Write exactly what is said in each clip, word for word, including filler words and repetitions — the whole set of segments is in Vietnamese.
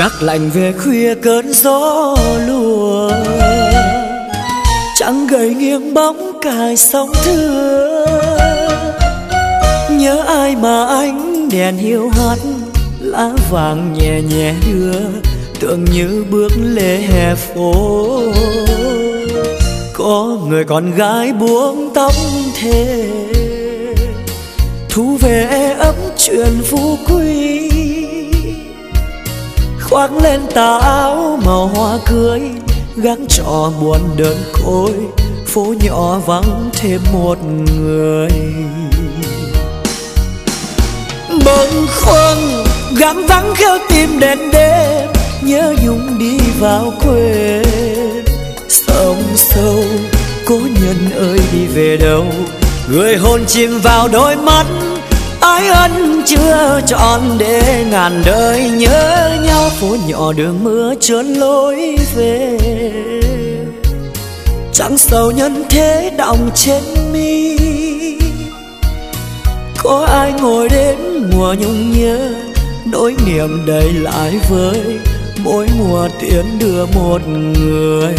Gác lạnh về khuya cơn gió lùa, trăng gầy nghiêng bóng cài sóng thưa. Nhớ ai mà ánh đèn hiu hắt, lá vàng nhẹ nhẹ đưa, tưởng như bước lê hè phố. Có người con gái buông tóc thề, thu về ấm chuyện phú quý. Khoác lên tà áo màu hoa cưới, gác trọ buồn đơn côi, phố nhỏ vắng thêm một người. Bâng khuâng gắng vắng khêu tìm đèn đêm, nhớ nhung đi vào quê. Sông sâu cố nhân ơi đi về đâu, người hồn chìm vào đôi mắt. Ái ân chưa trọn để ngàn đời nhớ nhau, phố nhỏ đường mưa trơn lối về. Trăng sầu nhân thế đọng trên mi, có ai ngồi đến mùa nhung nhớ, nỗi niềm đầy lại với mỗi mùa tiễn đưa một người.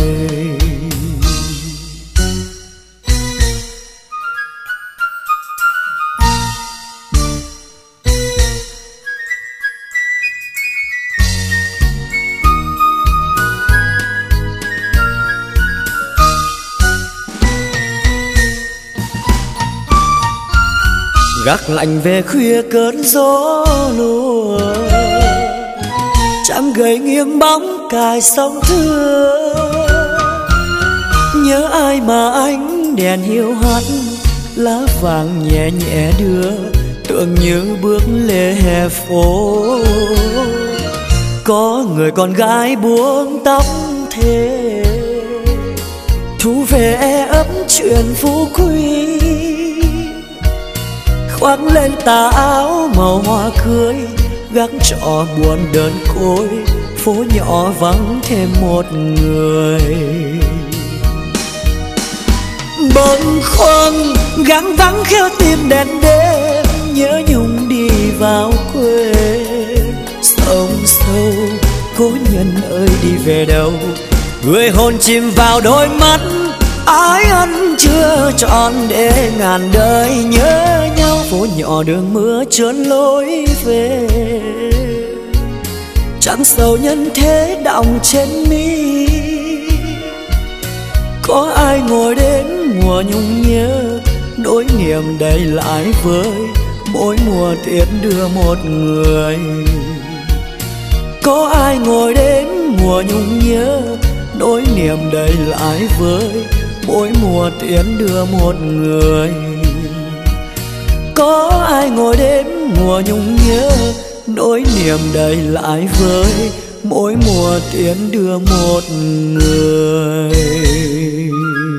Gác lạnh về khuya cơn gió lùa, trăng gầy nghiêng bóng cài sóng thưa. Nhớ ai mà ánh đèn hiu hắt, lá vàng nhẹ nhẹ đưa, tưởng như bước lê hè phố. Có người con gái buông tóc thề, thu về ấm chuyện phú quý. Khoác lên tà áo màu hoa cưới, gác trọ buồn đơn côi, phố nhỏ vắng thêm một người. Bâng khuâng gắng vắng khêu tìm đèn đêm, nhớ nhung đi vào quê. Sông sâu cố nhân ơi đi về đâu, người hồn chìm vào đôi mắt. Ái ân chưa trọn để ngàn đời nhớ nhau, phố nhỏ đường mưa trơn lối về. Trăng sầu nhân thế đọng trên mi, có ai ngồi đến mùa nhung nhớ, nỗi niềm đầy lại với mỗi mùa tiễn đưa một người. Có ai ngồi đến mùa nhung nhớ, nỗi niềm đầy lại với mỗi mùa tiễn đưa một người. Có ai ngồi đến mùa nhung nhớ, nỗi niềm đầy lại với mỗi mùa tiễn đưa một người.